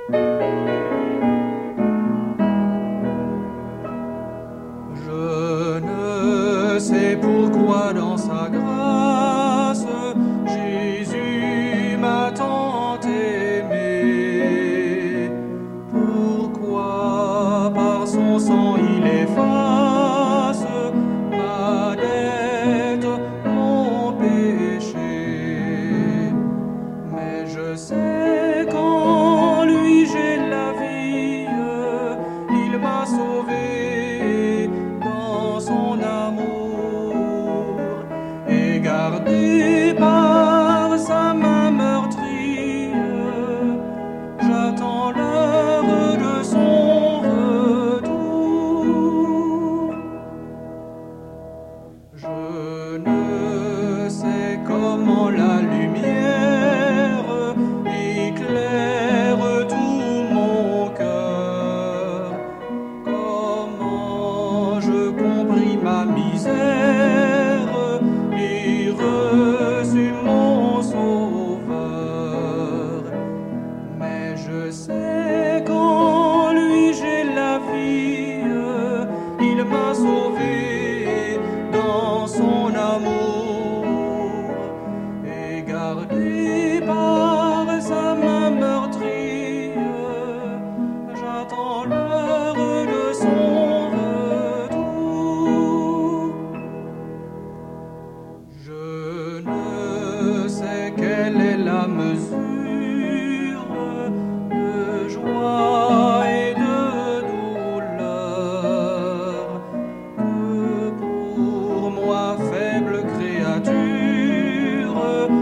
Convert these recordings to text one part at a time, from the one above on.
Je ne sais pourquoi dans sa grâce Jésus m'a tant aimé. Pourquoi par son sang il efface ma dette, mon péché. Mais je sais qu'en lui j'ai la vie, il m'a sauvé dans son amour et gardé par sa main meurtrie. J'attends l'heure de son retour. Je ne sais comment la lumière éclaire tout mon cœur, comment je compris ma misère et reçus mon Sauveur. Mais je sais qu'en lui j'ai la vie, il m'a sauvé dans son amour et gardé par sa main meurtrie. J'attends l'heure de son retour. Je ne sais quelle est la mesure de joie et de douleur que pour moi, faible créature,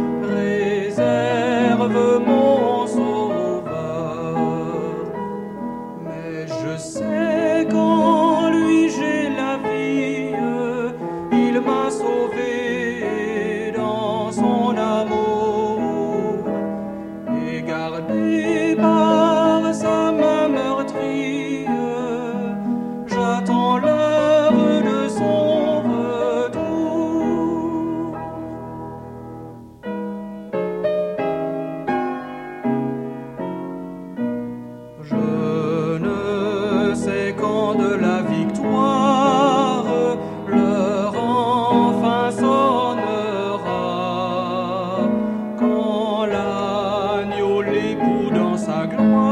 réserve mon Sauveur. Mais je sais qu'en lui j'ai la vie, il m'a sauvé dans son amour et gardé par sa main meurtrie. J'attends l'heure de son retour. Je ne sais quand de la victoire l'heure enfin sonnera, quand l'agneau l'époux dans sa gloire